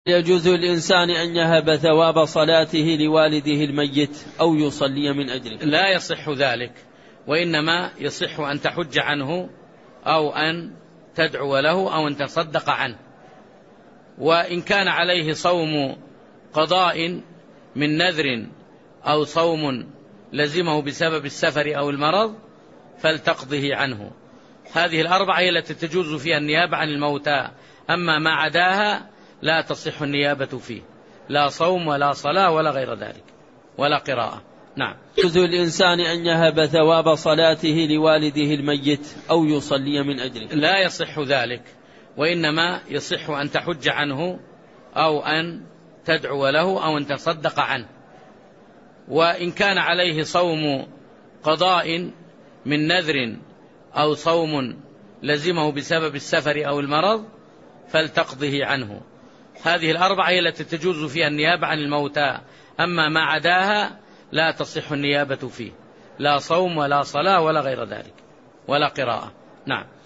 يجوز للإنسان أن يهب ثواب صلاته لوالده الميت أو يصلي من أجله؟ لا يصح ذلك، وإنما يصح أن تحج عنه أو أن تدعو له أو أن تصدق عنه. وإن كان عليه صوم قضاء من نذر أو صوم لزمه بسبب السفر أو المرض فلتقضه عنه. هذه الأربعة هي التي تجوز فيها النيابة عن الموتى، أما ما عداها لا تصح النيابة فيه، لا صوم ولا صلاة ولا غير ذلك ولا قراءة. نعم. يجوز للإنسان أن يهب ثواب صلاته لوالده الميت أو يصلي من أجله؟ لا يصح ذلك، وإنما يصح أن تحج عنه أو أن تدعو له أو أن تصدق عنه. وإن كان عليه صوم قضاء من نذر أو صوم لزمه بسبب السفر أو المرض فلتقضه عنه. هذه الأربعة هي التي تجوز فيها النيابة عن الموتى، أما ما عداها لا تصح النيابة فيه، لا صوم ولا صلاة ولا غير ذلك ولا قراءة. نعم.